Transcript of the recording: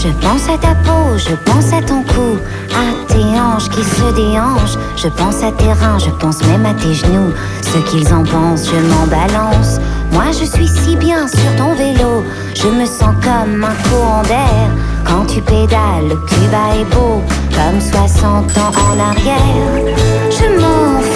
Je pense à ta peau, je pense à ton cou, à tes hanches qui se déhanchent. Je pense à tes reins, je pense même à tes genoux. Ce qu'ils en pensent, je m'en balance. Moi je suis si bien sur ton vélo, je me sens comme un courant d'air. Quand tu pédales, le Cuba est beau, comme 60 ans en arrière. Je m'en